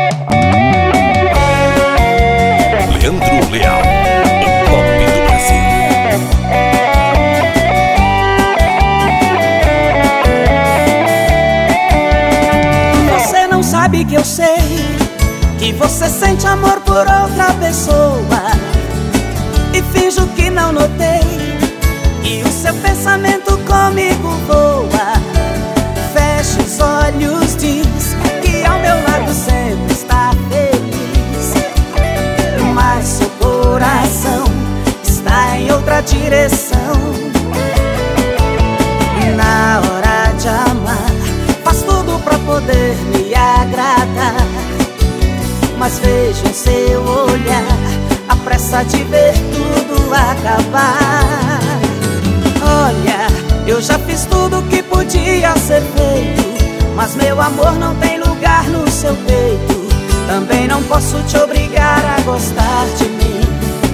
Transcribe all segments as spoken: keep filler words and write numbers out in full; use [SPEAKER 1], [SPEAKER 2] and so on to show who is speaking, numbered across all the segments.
[SPEAKER 1] Leandro Leal, o pop do Brasil.
[SPEAKER 2] Você não sabe que eu sei que você sente amor por outra pessoa, e finjo que não notei que o seu pensamento comigo voa. Fecha os olhos, diz que ao meu lado sempre está feliz, mas seu coração está em outra direção. Na hora de amar, faz tudo pra poder me agradar, mas vejo em seu olhar a pressa de ver tudo acabar. Olha, eu já fiz tudo que podia ser feito, mas meu amor não tem lugar no seu peito. Também não posso te obrigar a gostar de mim.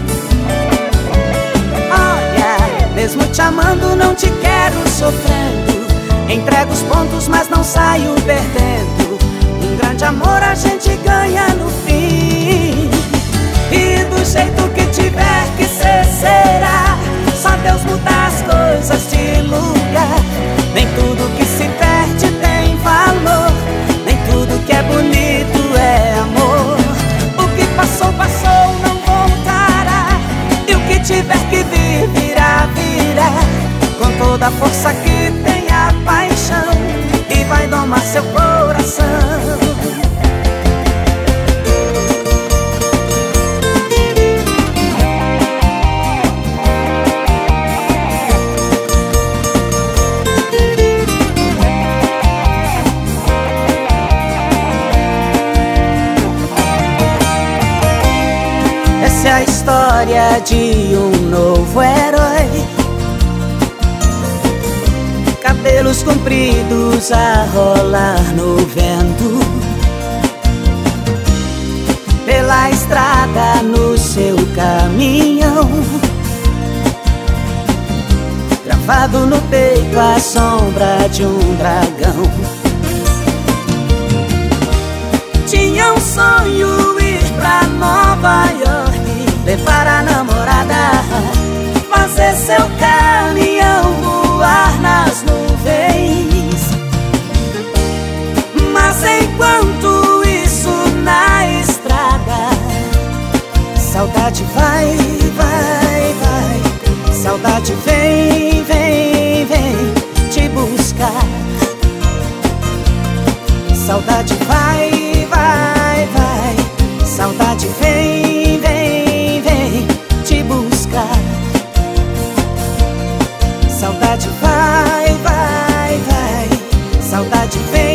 [SPEAKER 2] Olha, mesmo te amando não te quero sofrendo. Entrego os pontos mas não saio perdendo. Um grande amor a gente ganha no fim. E do jeito que tiver que ser, será. Só Deus muda as coisas de lugar. Nem tudo que se perde tem valor, nem tudo que é bonito é amor. O que passou, passou, não voltará, e o que tiver que vir, virá, virá. Com toda a força que tem a paixão, e vai domar seu coração. Essa é a história de um novo herói, cabelos compridos a rolar no vento, pela estrada no seu caminhão, gravado no peito a sombra de um dragão. Tinha um sonho, ir pra Nova York, levar a namorada, fazer seu caminhão voar nas nuvens. Mas enquanto isso na estrada, saudade vai, vai, vai. Saudade vem, vem, vem te buscar. Saudade vai, vai, vai. Saudade vem, vem, vem te buscar. Saudade vai, vai, vai. Saudade vem.